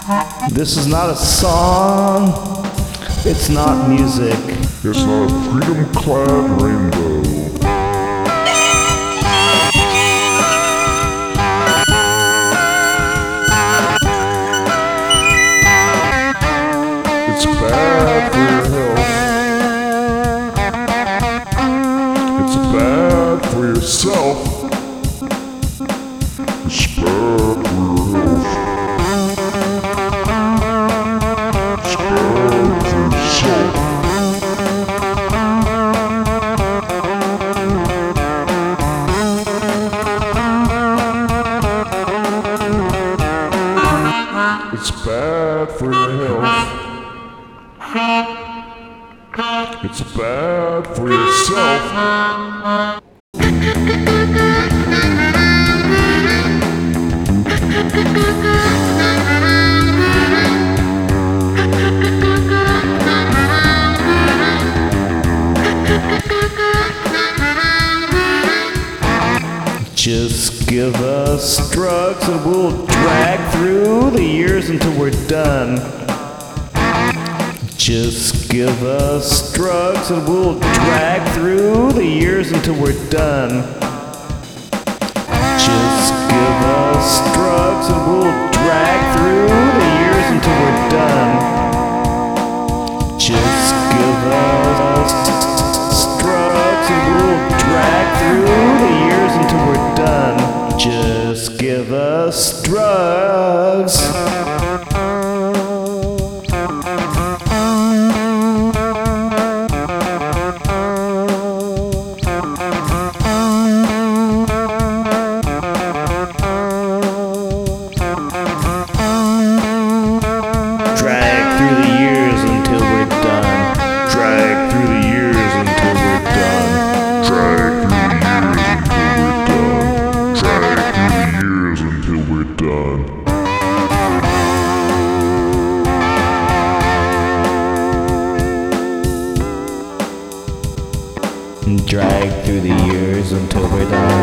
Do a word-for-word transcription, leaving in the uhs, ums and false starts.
This is not a song. It's not music. It's not a freedom-clad rainbow. It's bad for your health. It's bad for yourself. It's bad for your health. It's bad for yourself. It's bad for your health. It's bad for yourself. Just give us drugs and we'll drag through the years until we're done. Just give us drugs and we'll drag through the years until we're done. Just give us drugs and we'll drag through the years until we're done. Just give us drugs and we'll drag through the years until we're done. Just give us drugs. Drag through the years until we're done. Drag through the years until we're done. Drag through the years until we're done. Drag through the years until we're done. Drag through the years until we're done.